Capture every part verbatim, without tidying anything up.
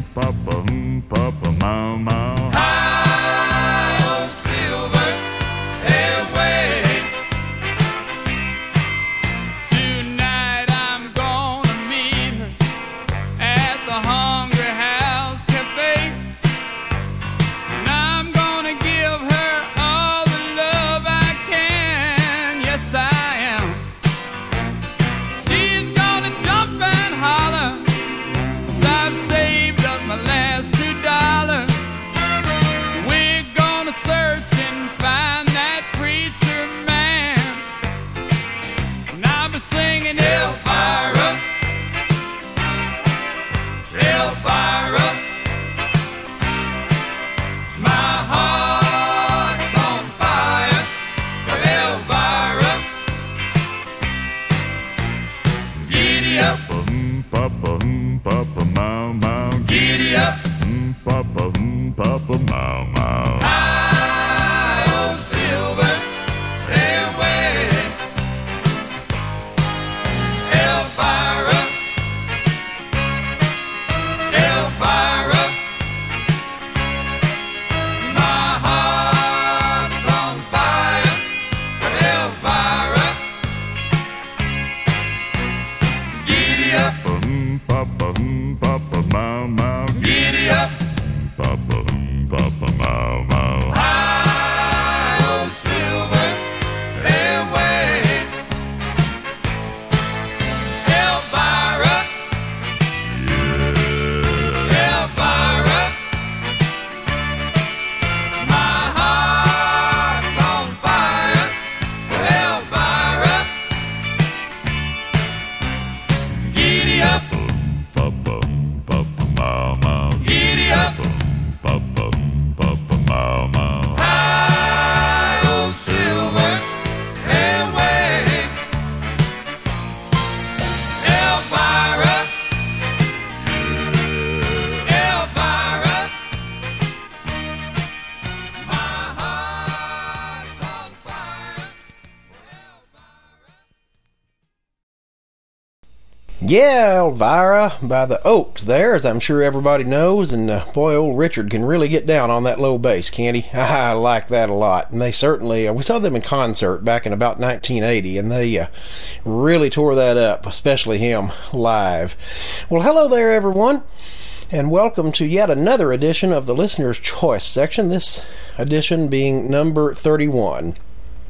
Yeah, Elvira by the Oaks there, as I'm sure everybody knows, and uh, boy, old Richard can really get down on that low bass, can't he? I like that a lot, and they certainly, uh, we saw them in concert back in about nineteen eighty, and they uh, really tore that up, especially him live. Well, hello there, everyone, and welcome to yet another edition of the Listener's Choice section, this edition being number thirty-one.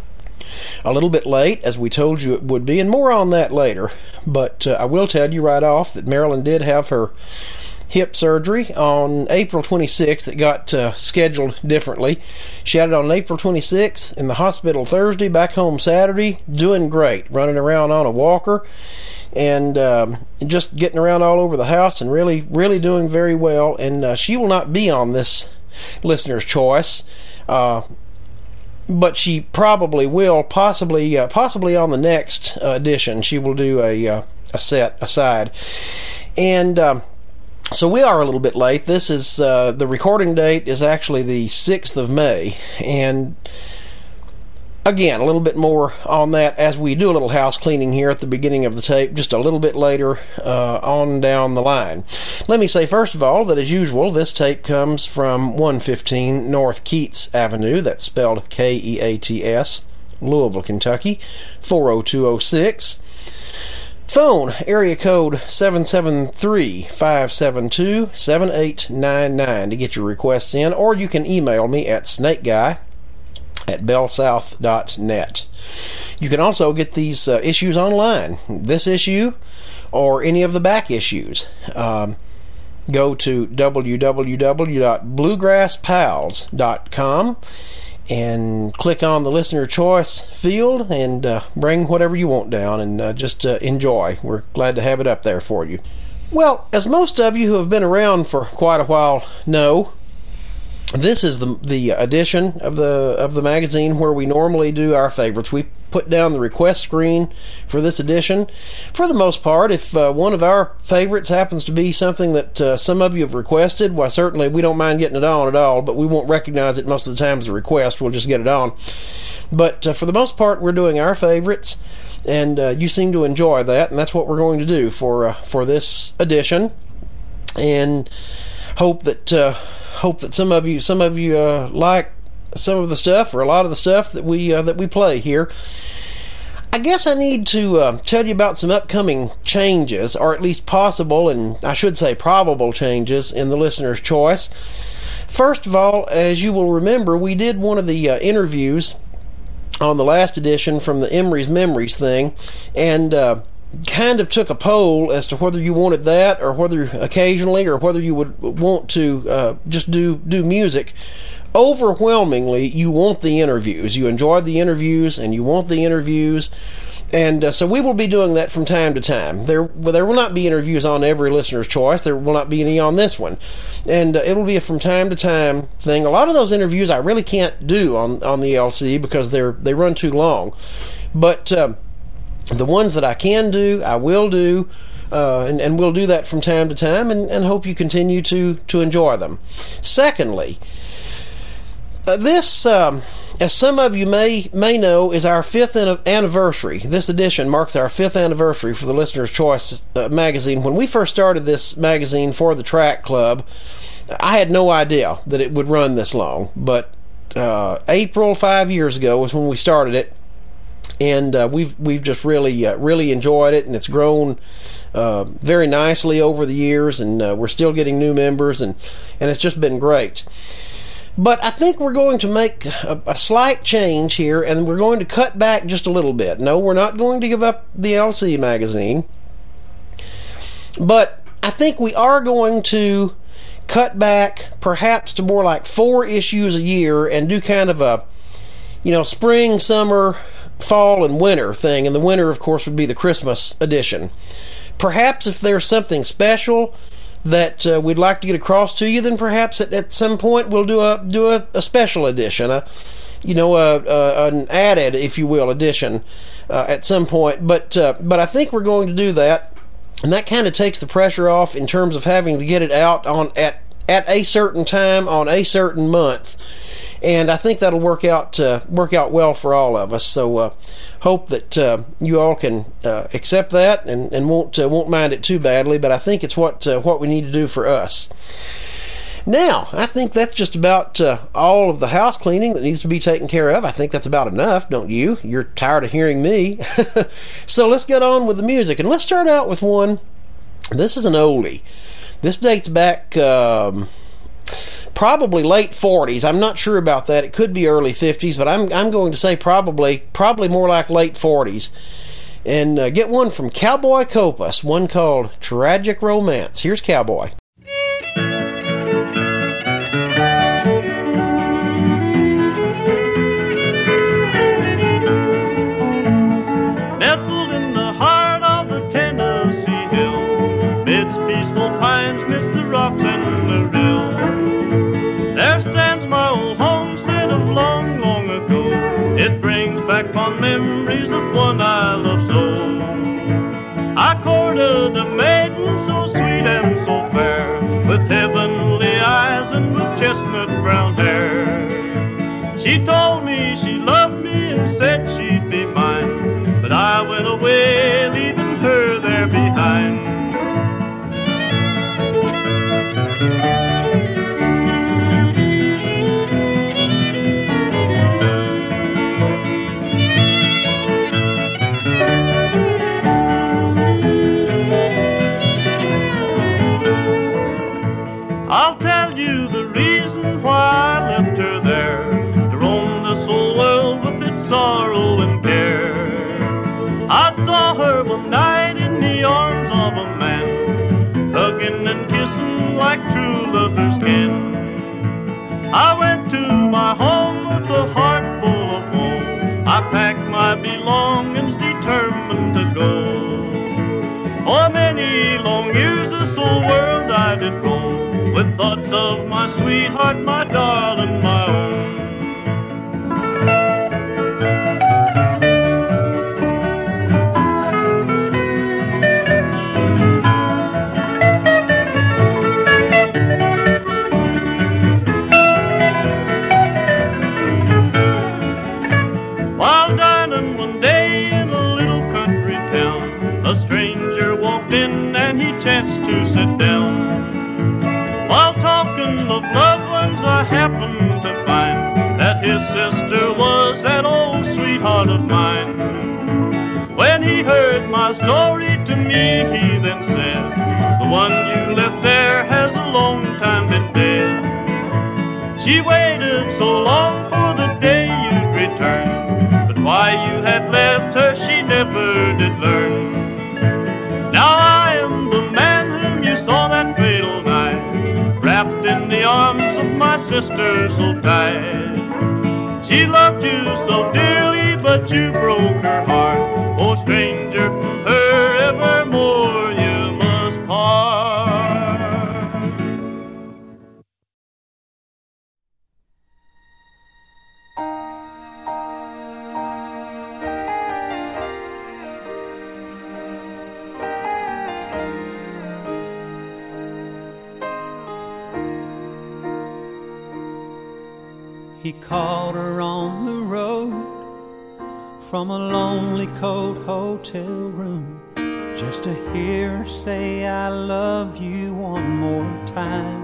A little bit late, as we told you it would be, and more on that later. But uh, I will tell you right off that Marilyn did have her hip surgery on April twenty-sixth. It got uh, scheduled differently. She had it on April twenty-sixth, in the hospital Thursday, back home Saturday, doing great, running around on a walker, and um, just getting around all over the house, and really, really doing very well. And uh, she will not be on this Listener's Choice, uh, but she probably will, possibly uh, possibly on the next uh, edition. She will do a uh, a set aside. And um, so we are a little bit late. This is, uh, the recording date is actually the sixth of May. And again, a little bit more on that as we do a little house cleaning here at the beginning of the tape, just a little bit later uh, on down the line. Let me say, first of all, that as usual, this tape comes from one fifteen North Keats Avenue, that's spelled K E A T S, Louisville, Kentucky, four oh two oh six. Phone, area code seven seven three, five seven two, seven eight nine nine to get your requests in, or you can email me at snakeguy at bellsouth dot net. You can also get these uh, issues online, this issue or any of the back issues. Um, go to w w w dot bluegrass pals dot com and click on the Listener Choice field and uh, bring whatever you want down, and uh, just uh, enjoy. We're glad to have it up there for you. Well, as most of you who have been around for quite a while know, this is the the edition of the of the magazine where we normally do our favorites. We put down the request screen for this edition. For the most part, if uh, one of our favorites happens to be something that uh, some of you have requested, why certainly we don't mind getting it on at all, but we won't recognize it most of the time as a request. We'll just get it on. But uh, for the most part, we're doing our favorites, and uh, you seem to enjoy that, and that's what we're going to do for uh, for this edition. And hope that uh, hope that some of you some of you uh, like some of the stuff or a lot of the stuff that we uh, that we play here. I guess I need to uh, tell you about some upcoming changes, or at least possible, and I should say probable changes in the listener's choice. First of all, as you will remember, we did one of the uh, interviews on the last edition from the Emery's Memories thing, and uh, kind of took a poll as to whether you wanted that, or whether occasionally, or whether you would want to uh, just do do music. Overwhelmingly, you want the interviews. You enjoyed the interviews, and you want the interviews. And uh, so we will be doing that from time to time. There well, there will not be interviews on every listener's choice. There will not be any on this one. And uh, it will be a from time to time thing. A lot of those interviews I really can't do on, on the L C because they're they run too long. But uh, the ones that I can do, I will do. Uh, and, and we'll do that from time to time, and, and hope you continue to, to enjoy them. Secondly, Uh, this, um, as some of you may may know, is our fifth an- anniversary. This edition marks our fifth anniversary for the Listener's Choice uh, magazine. When we first started this magazine for the Track Club, I had no idea that it would run this long. But uh, April five years ago was when we started it, and uh, we've we've just really uh, really enjoyed it, and it's grown uh, very nicely over the years, and uh, we're still getting new members, and and it's just been great. But I think we're going to make a, a slight change here, and we're going to cut back just a little bit. No, we're not going to give up the L C magazine, but I think we are going to cut back perhaps to more like four issues a year and do kind of a, you know, spring, summer, fall, and winter thing. And the winter, of course, would be the Christmas edition. Perhaps if there's something special that uh, we'd like to get across to you, then perhaps at, at some point we'll do a do a, a special edition, a you know a, a, an added, if you will, edition uh, at some point. But uh, but I think we're going to do that, and that kind of takes the pressure off in terms of having to get it out on at at a certain time on a certain month. And I think that'll work out uh, work out well for all of us. So uh, hope that uh, you all can uh, accept that and, and won't uh, won't mind it too badly. But I think it's what uh, what we need to do for us. Now, I think that's just about uh, all of the house cleaning that needs to be taken care of. I think that's about enough, don't you? You're tired of hearing me. So let's get on with the music, and let's start out with one. This is an oldie. This dates back. Um, Probably late forties. I'm not sure about that. It could be early fifties, but I'm I'm going to say probably probably more like late forties. And uh, get one from Cowboy Copas, one called Tragic Romance. Here's Cowboy. Nestled in the heart of the Tennessee hills, midst peaceful pines, midst the rocks and the rills, there stands my old homestead of long, long ago. It brings back fond memories of one I love so. I courted a maiden so sweet and so fair, with heavenly eyes and with chestnut brown hair. She told me she loved me and said she'd be mine, but I went away leaving her there behind. I'll tell you the reason why I left her there, to roam this old world with its sorrow and care. I saw her one night in the arms of a man, hugging and kissing like true lovers can. I went to my home with a heart full of woe. I packed my belongings, determined to go. For many long years this old world I did roam, with thoughts of my sweetheart, my darling, my own. While dining one day in a little country town, a stranger walked in and he chanced to sit down. While talking listen of loved ones I happened to find that his sister was that old sweetheart of mine. When he heard my story to me, he then said, the one you left there has a long time been dead. She waited so long for the day you'd return, but why you had left her she never did learn. Now I am the man whom you saw that fatal night, wrapped in the arms of my sister so tight. She loved you so dearly, but you broke her heart. Oh, stranger, from her evermore you must part. He called her on the road from a lonely cold hotel room, just to hear her say I love you one more time.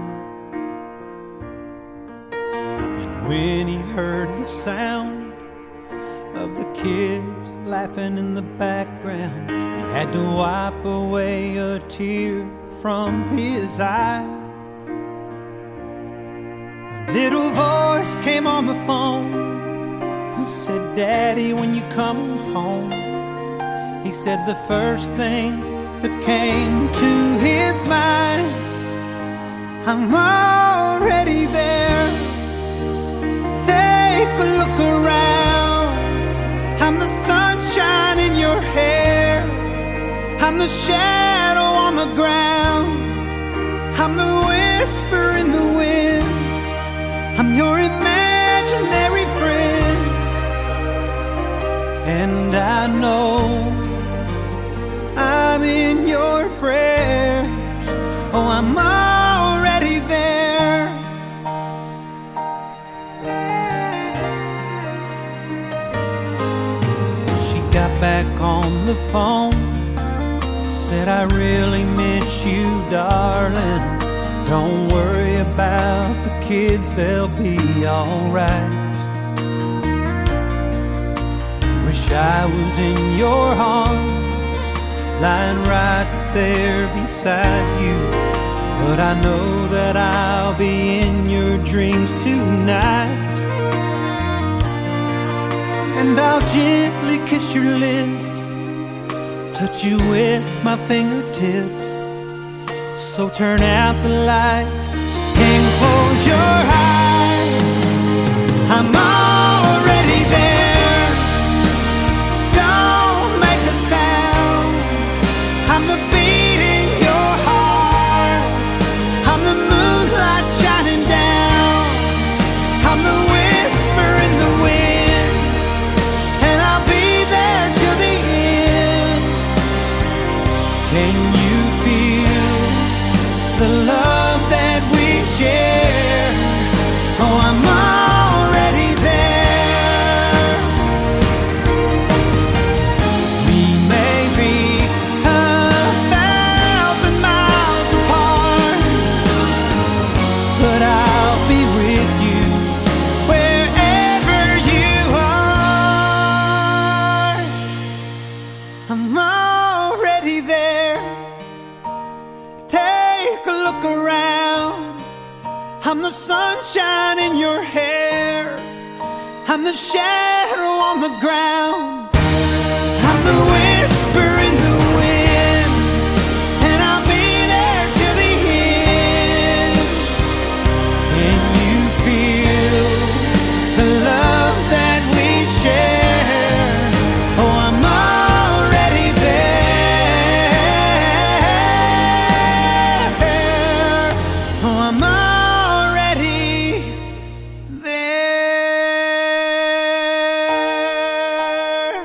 And when he heard the sound of the kids laughing in the background, he had to wipe away a tear from his eye. A little voice came on the phone. He said, Daddy, when you come home. He said the first thing that came to his mind, I'm already there. Take a look around. I'm the sunshine in your hair. I'm the shadow on the ground. I'm the whisper in the wind. I'm your imaginary friend. And I know I'm in your prayers. Oh, I'm already there. She got back on the phone, said I really miss you, darling. Don't worry about the kids, they'll be alright. Wish I was in your arms, lying right there beside you, but I know that I'll be in your dreams tonight. And I'll gently kiss your lips, touch you with my fingertips. So turn out the light and close your eyes. I'm already there. Don't make a sound. I'm the beat in your heart. I'm the moonlight shining down. I'm the whisper in the wind. And I'll be there till the end. Can you feel the love that we share? Oh, I'm already there. We may be a thousand miles apart, but I'll be with you wherever you are. I'm already there. Take a look around. I'm the sunshine in your hair. I'm the shadow on the ground. I'm the whisper in the wind. And I'll be there till the end. Can you feel the love that we share? Oh, I'm already there. Oh, I'm already there.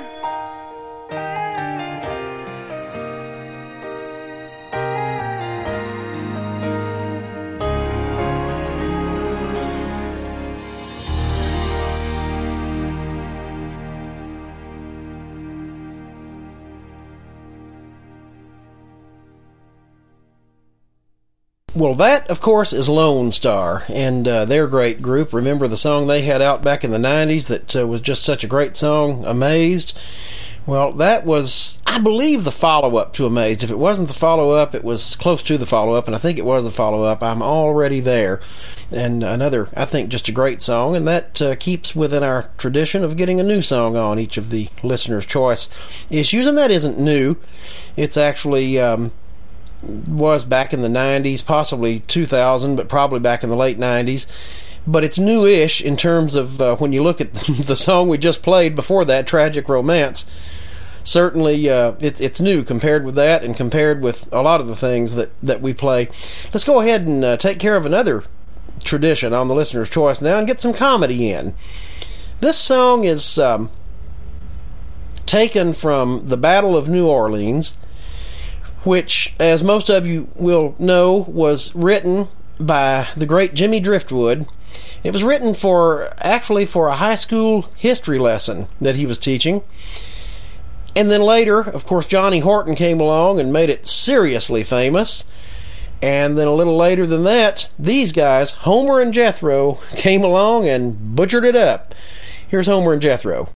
Well, that, of course, is Lone Star, and uh, their great group. Remember the song they had out back in the nineties that uh, was just such a great song, Amazed? Well, that was, I believe, the follow-up to Amazed. If it wasn't the follow-up, it was close to the follow-up, and I think it was the follow-up. I'm Already There. And another, I think, just a great song, and that uh, keeps within our tradition of getting a new song on each of the listener's choice issues, and that isn't new. It's actually... Um, was back in the nineties, possibly two thousand, but probably back in the late nineties. But it's new-ish in terms of uh, when you look at the song we just played before that, Tragic Romance. Certainly, uh, it, it's new compared with that and compared with a lot of the things that, that we play. Let's go ahead and uh, take care of another tradition on the listener's choice now and get some comedy in. This song is um, taken from the Battle of New Orleans, which, as most of you will know, was written by the great Jimmy Driftwood. It was written for, actually, for a high school history lesson that he was teaching. And then later, of course, Johnny Horton came along and made it seriously famous. And then a little later than that, these guys, Homer and Jethro, came along and butchered it up. Here's Homer and Jethro.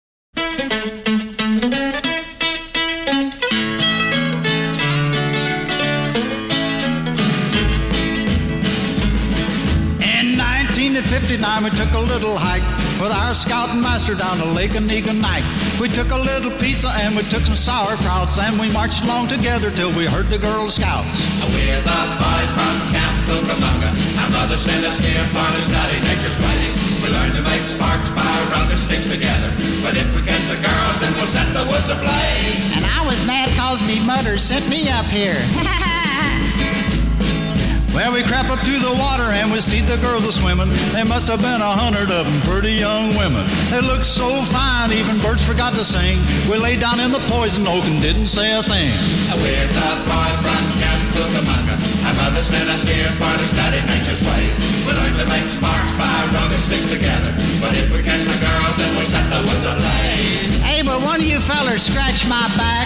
fifty-nine, we took a little hike with our scout and master down to Lake Onigonite. We took a little pizza and we took some sauerkrauts, and we marched along together till we heard the Girl Scouts. We're the boys from Camp Cucamonga. Our mother sent us here for to study nature's ways. We learned to make sparks by rubbing sticks together. But if we catch the girls, then we'll set the woods ablaze. And I was mad cause me mother sent me up here. Well, we crept up to the water and we see the girls a swimming. There must have been a hundred of them, pretty young women. They looked so fine, even birds forgot to sing. We lay down in the poison oak and didn't say a thing. We're the boys from Camp Cucamonga. Our mother sent us here for to study nature's ways. We learned to make sparks by rubbing sticks together. But if we catch the girls, then we'll set the woods ablaze. Hey, but one of you fellers scratched my back.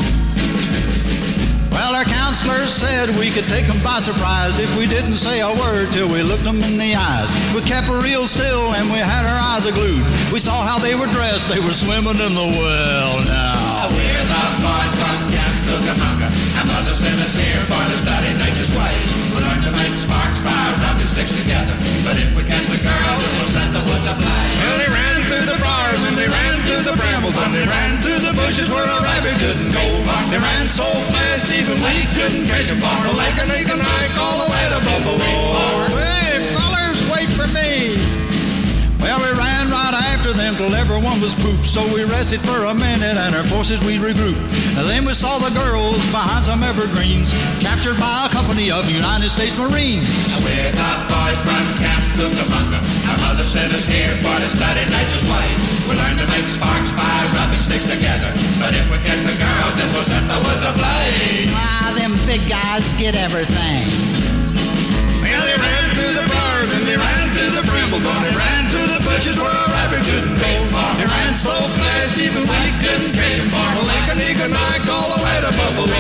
Well, our counselors said we could take them by surprise if we didn't say a word till we looked them in the eyes. We kept real still and we had our eyes glued. We saw how they were dressed, they were swimming in the well now. We're the boys from Camp Cucamonga. Our mother sent us here for to study nature's ways. We learned to make sparks by rubbing sticks together. But if we catch the girls, then we'll set the woods ablaze. Well, they ran through the briars and they ran through the brambles and they ran through the bushes where a rabbit couldn't go. They ran so fast even we couldn't catch them. From Lake Onigonite all the way to Buffalo. Hey, fellers, wait for me. Well, we ran right after them till everyone was pooped. So we rested for a minute and our forces we regrouped. And then we saw the girls behind some evergreens, captured by a company of United States Marines. We're the boys from Camp Cucamonga. Our mother sent us here for to study nature's ways. We learned to make sparks by rubbing sticks together. But if we catch the girls, then we'll set the woods ablaze. Ah, them big guys get everything. Well, they ran through the briars and they ran through the brambles and they ran through the bushes where a rabbit couldn't go. They ran so fast even we couldn't catch them. From Lake Onigonite all the way to Buffalo.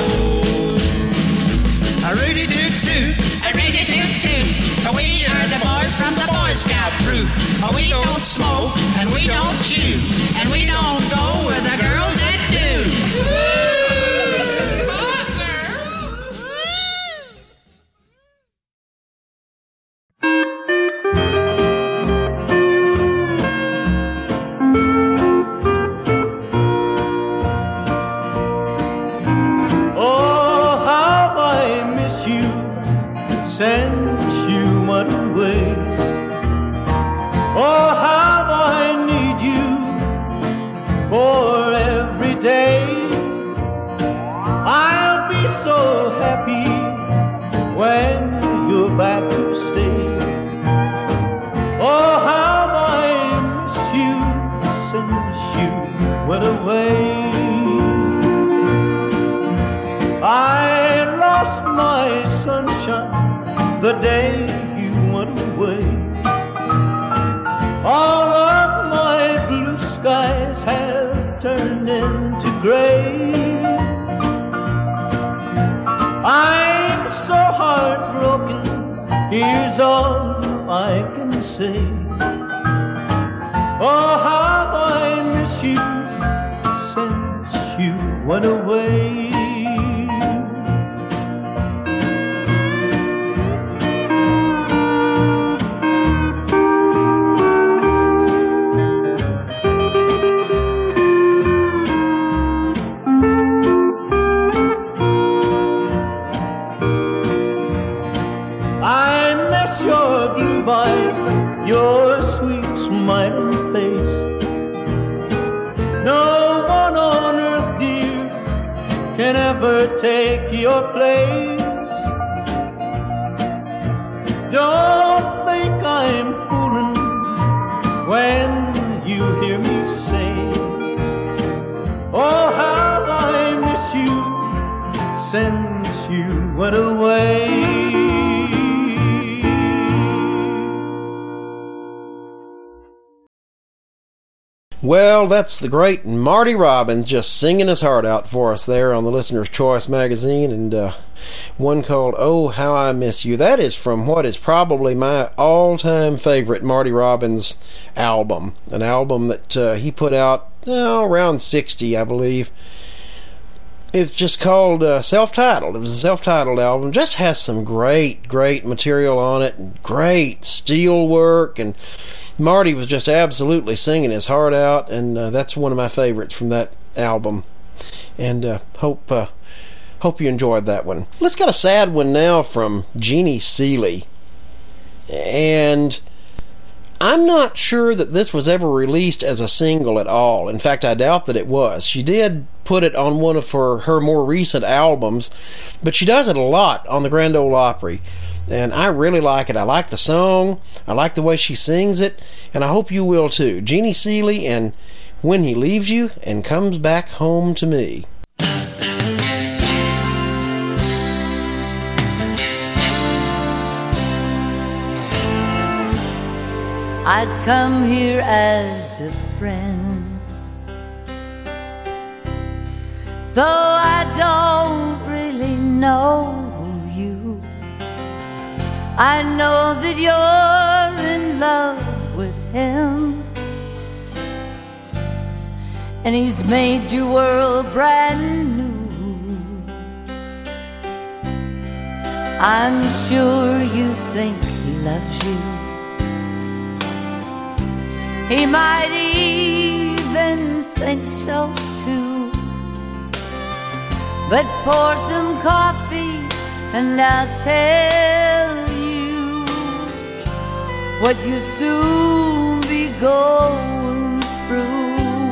A Rudy toot toot, a Rudy toot toot. We are the boys from the Boy Scout troop. We don't smoke and we don't chew and we don't go with the girls that do. Since you went away, oh how I need you for every day. I'll be so happy when you're back to stay. Oh how I miss you since you went away. I lost my sunshine the day you went away. All of my blue skies have turned into gray. I'm so heartbroken here's all I can say. Oh, how I miss you since you went away. I miss your blue eyes, your sweet smiling face. No one on earth, dear, can ever take your place. Don't think I'm fooling when you hear me say, oh, how I miss you since you went away. Well, that's the great Marty Robbins just singing his heart out for us there on the Listener's Choice magazine, and uh, one called Oh, How I Miss You. That is from what is probably my all-time favorite Marty Robbins album, an album that uh, he put out oh, around sixty, I believe. It's just called uh, self-titled. It was a self-titled album. Just has some great, great material on it, great steel work, and Marty was just absolutely singing his heart out, and uh, that's one of my favorites from that album. And uh, hope uh, hope you enjoyed that one. Let's get a sad one now from Jeannie Seely. And I'm not sure that this was ever released as a single at all. In fact, I doubt that it was. She did put it on one of her, her more recent albums, but she does it a lot on the Grand Ole Opry. And I really like it. I like the song. I like the way she sings it. And I hope you will too. Jeannie Seely and When He Leaves You and Comes Back Home to Me. I'd come here as a friend, though I don't really know you. I know that you're in love with him, and he's made your world brand new. I'm sure you think he loves you. He might even think so too. But pour some coffee and I'll tell you what you'll soon be going through.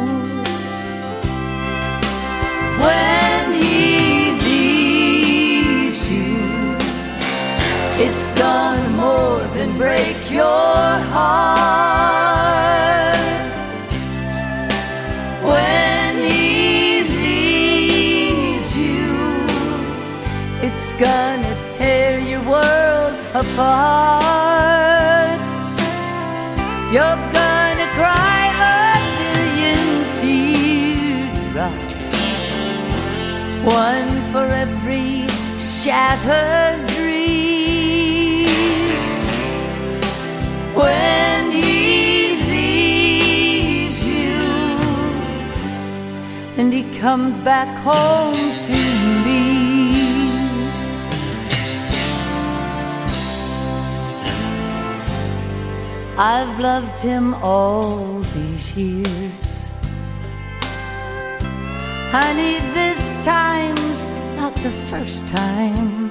When he leaves you, it's gonna more than break your heart. When he leaves you, it's gonna tear your world apart. You're gonna cry a million teardrops, one for every shattered dream. When he leaves you and he comes back home to me, I've loved him all these years. Honey, this time's not the first time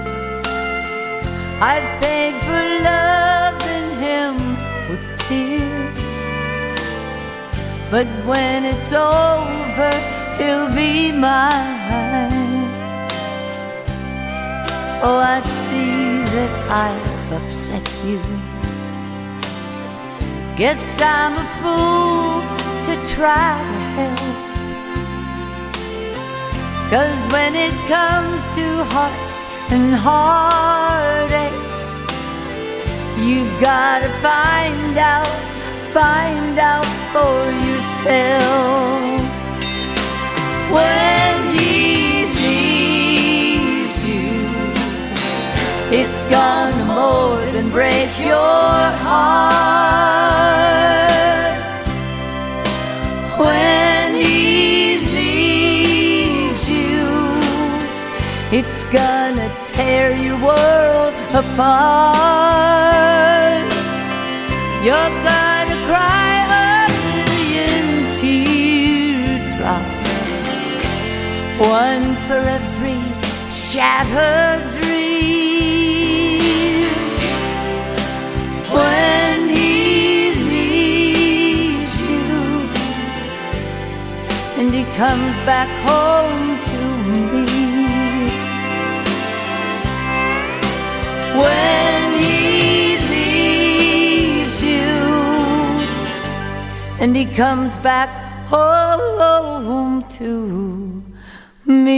I've paid for loving him with tears. But when it's over, he'll be mine. Oh, I see that I've upset you. Guess I'm a fool to try to help. 'Cause when it comes to hearts and heartaches, you've gotta find out, find out for yourself. When he leaves you, it's gonna more than break your heart. When he leaves you, it's gonna tear your world apart. You're gonna cry a million teardrops, one for every shattered dream. When he leaves you and he comes back home to me, when he leaves you and he comes back home to me.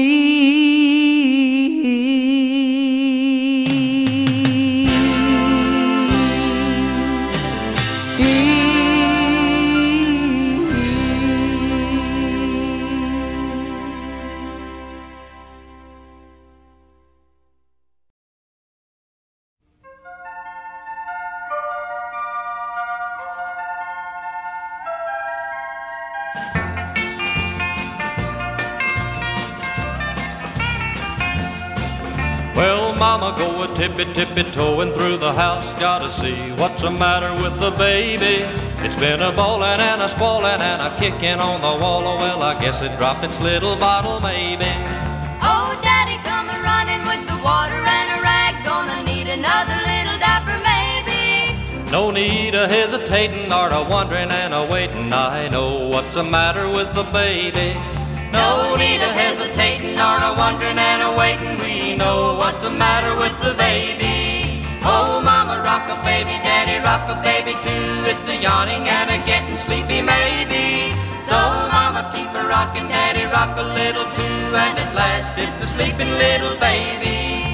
Well, Mama, go a tippy-tippy-toeing through the house. Gotta see what's the matter with the baby. It's been a bawling and a squalling and a kicking on the wall. Oh, well, I guess it dropped its little bottle, maybe. Oh, Daddy, come a-running with the water and a rag. Gonna need another little diaper, maybe. No need of hesitating or a wondering and a waiting. I know what's the matter with the baby. No need of hesitating or a wondering and a waiting. We know what's the matter with the baby. Oh, Mama, rock a baby, Daddy, rock a baby too. It's a yawning and a getting sleepy, maybe. So, Mama, keep a rocking, Daddy, rock a little too. And at last it's a sleeping little baby.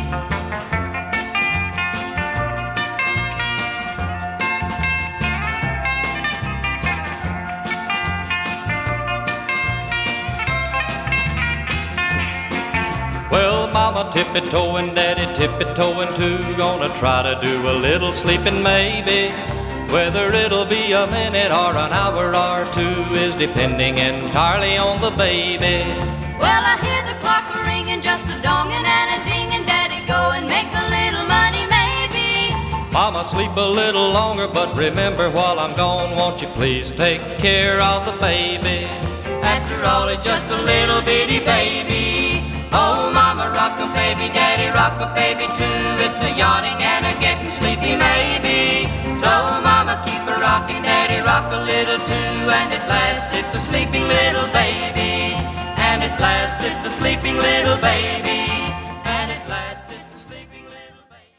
Well, Mama, tippy-toeing, Daddy, tippy-toeing too. Gonna try to do a little sleeping maybe. Whether it'll be a minute or an hour or two is depending entirely on the baby. Well, I hear the clock a-ringing, just a donging and a dinging. Daddy, go and make a little money maybe. Mama, sleep a little longer, but remember while I'm gone, won't you please take care of the baby? After all, it's just a little bitty baby. Oh, Mama, rock a baby, Daddy, rock a baby too. It's a yawning and a getting sleepy maybe. So, Mama, keep a rocking, Daddy, rock a little too. And at last it's a sleeping little baby. And at last it's a sleeping little baby. And at last it's a sleeping little baby.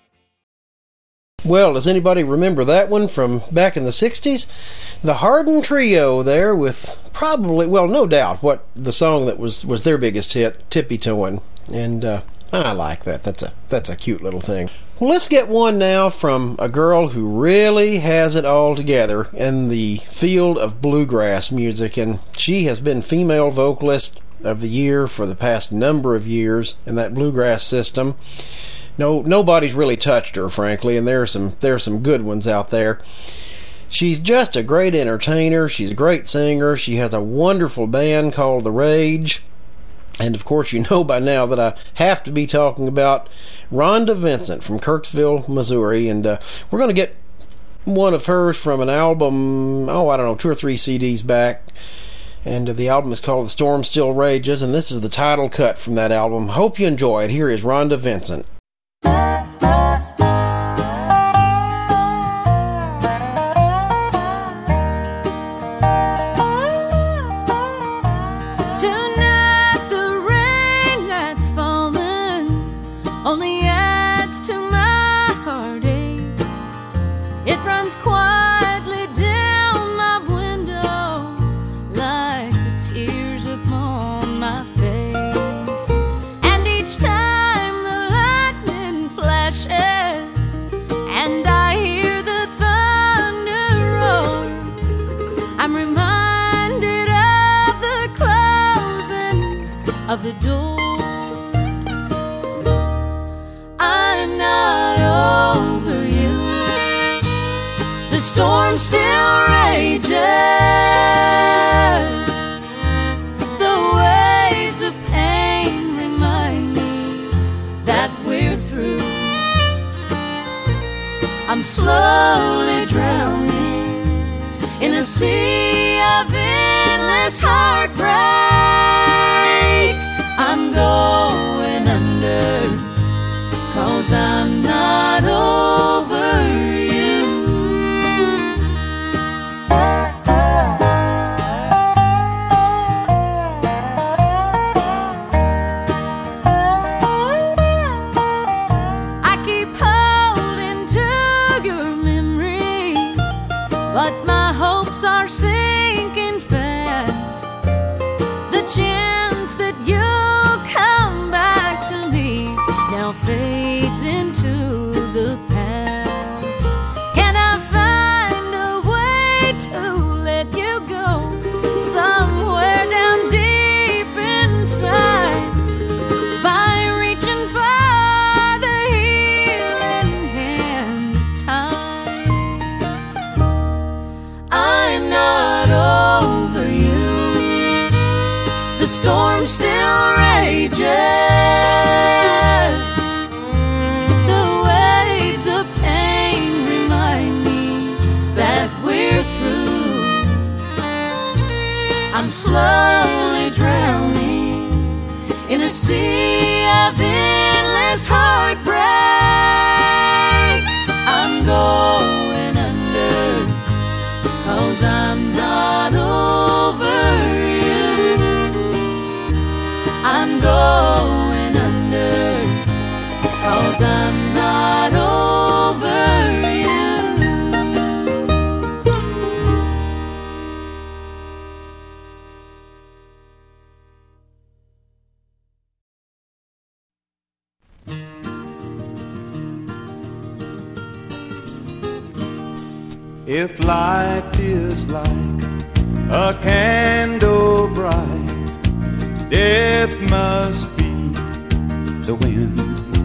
Well, does anybody remember that one from back in the sixties? The Hardin Trio there with probably, well, no doubt, what the song that was, was their biggest hit, Tippy-Toeing. And uh, I like that. That's a that's a cute little thing. Well, let's get one now from a girl who really has it all together in the field of bluegrass music. And she has been Female Vocalist of the Year for the past number of years in that bluegrass system. No, nobody's really touched her, frankly, and there are some there are some good ones out there. She's just a great entertainer. She's a great singer. She has a wonderful band called The Rage. And of course, you know by now that I have to be talking about Rhonda Vincent from Kirksville, Missouri. And uh, we're going to get one of hers from an album, oh, I don't know, two or three C Ds back. And uh, the album is called The Storm Still Rages. And this is the title cut from that album. Hope you enjoy it. Here is Rhonda Vincent. Of the door, I'm not storm still rages, the waves of pain remind me that we're through. I'm slowly drowning in a sea of endless heartbreak. I'm going under, 'cause I'm not over you. I keep holding to your memory, but my hopes are sinking fast. The chance that you'll come back to me now fades into the past. Can I find a way to let you go somewhere down deep inside, by reaching for the healing hands of time? I'm not over you. The storm still rages, the waves of pain remind me that we're through. I'm slowly drowning in a sea of endless heartbreak. I'm going under, 'cause I'm not over you. I'm going under, 'cause I'm not over you. If life is like a candle bright, death must be the wind.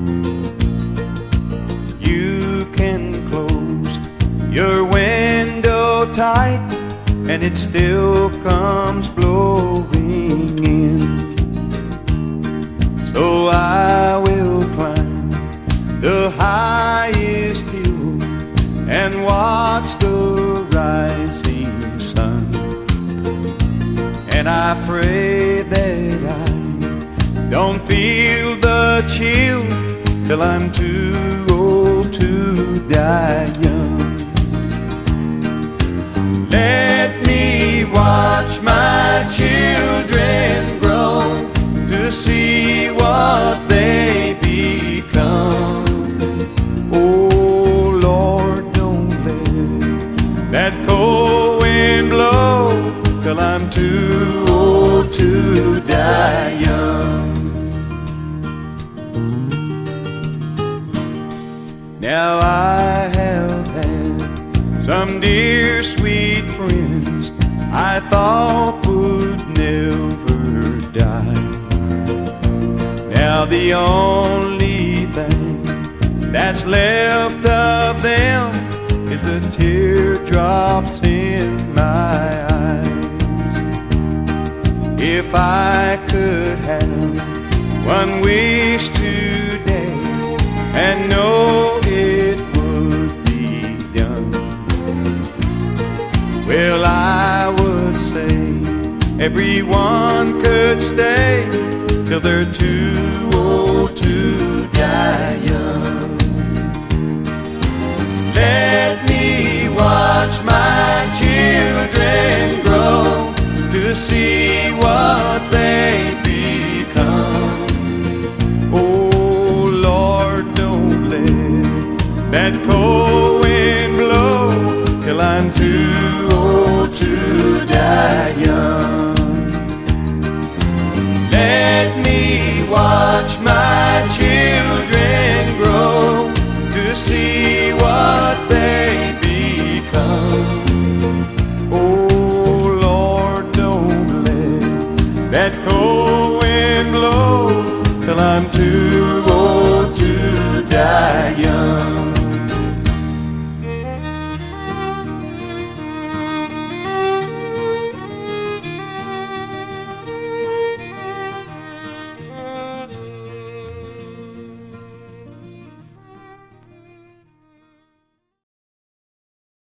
You can close your window tight, and it still comes blowing in. So I will climb the highest hill and watch the rising sun. And I pray that I don't feel the chill till I'm too old to die young. Let me watch my children grow to see what they become. Oh Lord, don't let that cold wind blow till I'm too old to die young. Now I have had some dear sweet friends I thought would never die. Now the only thing that's left of them is the teardrops in my eyes. If I could have one wish today and know it would be done, well, I would say everyone could stay till they're too old to die young. Let me watch my children grow to see what they become. Oh Lord, don't let that cold wind blow till I'm too old to die young. Let me watch my children grow to see what they become. Oh Lord, don't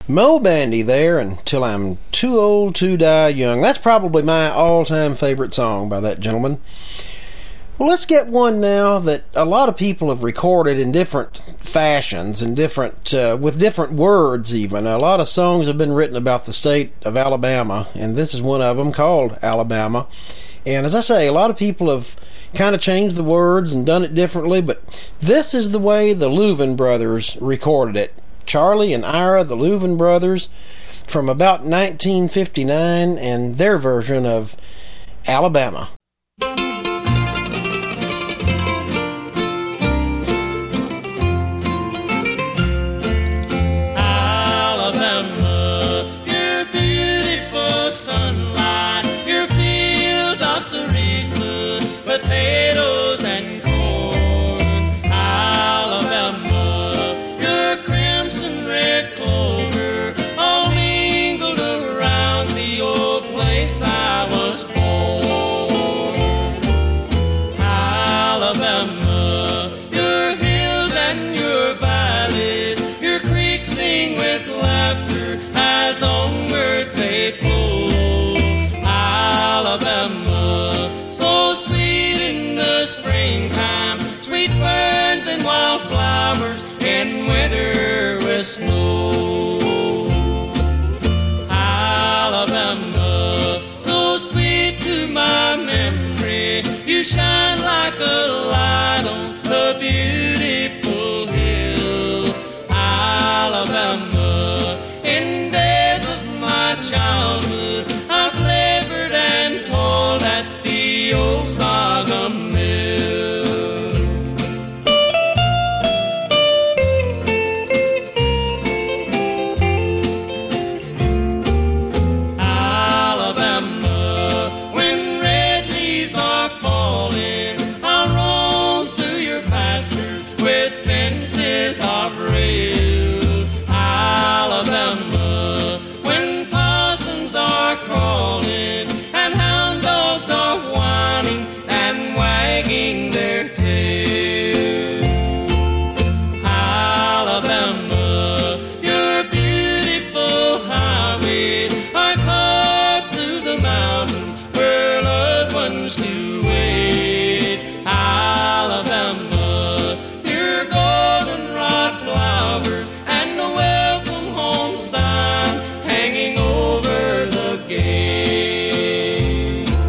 Mo Bandy there, Until I'm Too Old to Die Young. That's probably my all-time favorite song by that gentleman. Well, let's get one now that a lot of people have recorded in different fashions and different, uh, with different words even. A lot of songs have been written about the state of Alabama, and this is one of them called Alabama. And as I say, a lot of people have kind of changed the words and done it differently, but this is the way the Louvin brothers recorded it. Charlie and Ira, the Louvin brothers, from about nineteen fifty-nine, and their version of Alabama. Alabama, your beautiful sunlight, your fields of cerise, potatoes and corn. Alabama, your crimson red clover, all mingled around the old place I was born. Alabama, your hills and your valleys, your creeks sing with laughter as onward they flow. Alabama, so sweet in the springtime, sweet ferns and wildflowers in winter with snow. Alabama, so sweet to my memory, you shine like a light on the beautiful hill. Alabama, in days of my childhood, I've labored and toiled at the old saga mill. Alabama, when red leaves are falling, I'll roam through your pastures with fences of rail. Alabama, when possums are crawling and hound dogs are whining and wagging their tail. Alabama, your beautiful highways are carved through the mountain where loved ones do wait. Alabama, your goldenrod flowers and the welcome home sign hanging over the gate.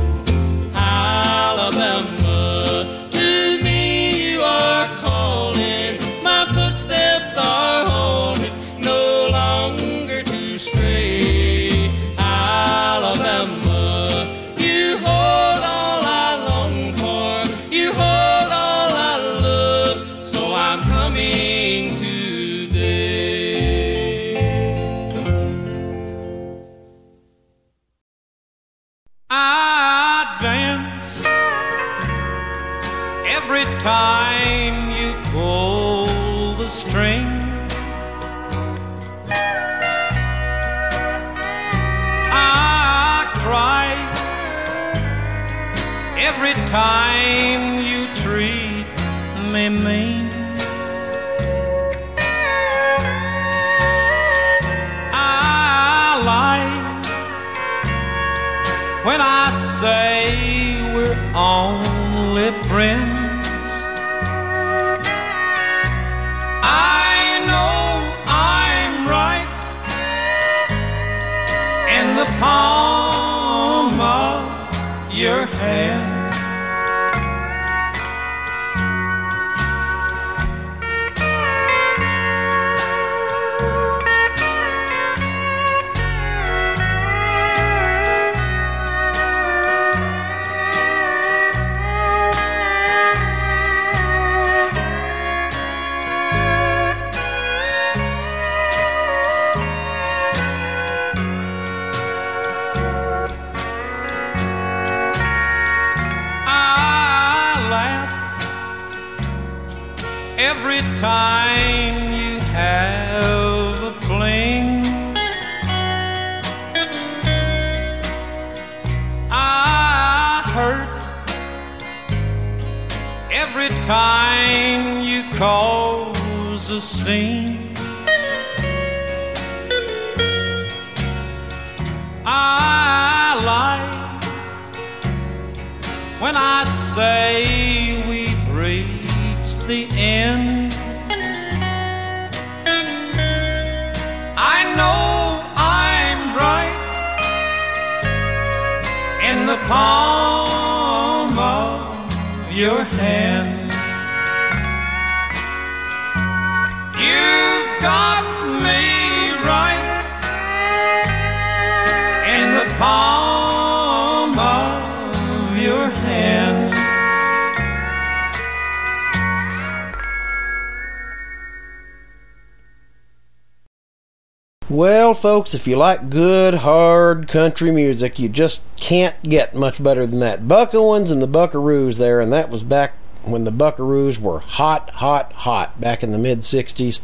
Alabama, to me you are calling, my footsteps are holding, no longer to stray. Alabama, you hold all I long for, you hold all I love, so I'm coming today. I dance every time you pull the string. I cry every time you treat me mean. I lie when I say we're only friends. I know I'm right in the palm of your hand. Every time you have a fling, I hurt every time you cause a scene. say we've reached the end. I know I'm right in the palm of your hand. You've got me right in the palm of your hand. Well, folks, if you like good, hard country music, you just can't get much better than that. Buck Owens and the Buckaroos there, and that was back when the Buckaroos were hot, hot, hot back in the mid-sixties.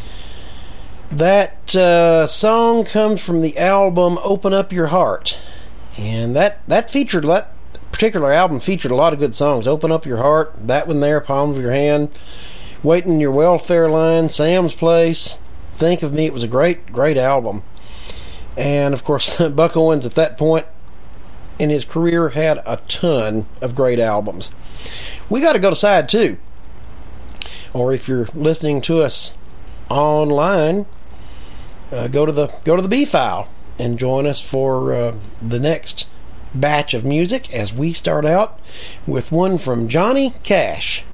That uh, song comes from the album Open Up Your Heart, and that, that featured, that particular album featured a lot of good songs. Open Up Your Heart, that one there, Palm of Your Hand, Waiting in Your Welfare Line, Sam's Place, Think of Me. It was a great, great album. And, of course, Buck Owens at that point in his career had a ton of great albums. We got to go to side two. Or if you're listening to us online, uh, go to the go to the B file and join us for uh, the next batch of music as we start out with one from Johnny Cash.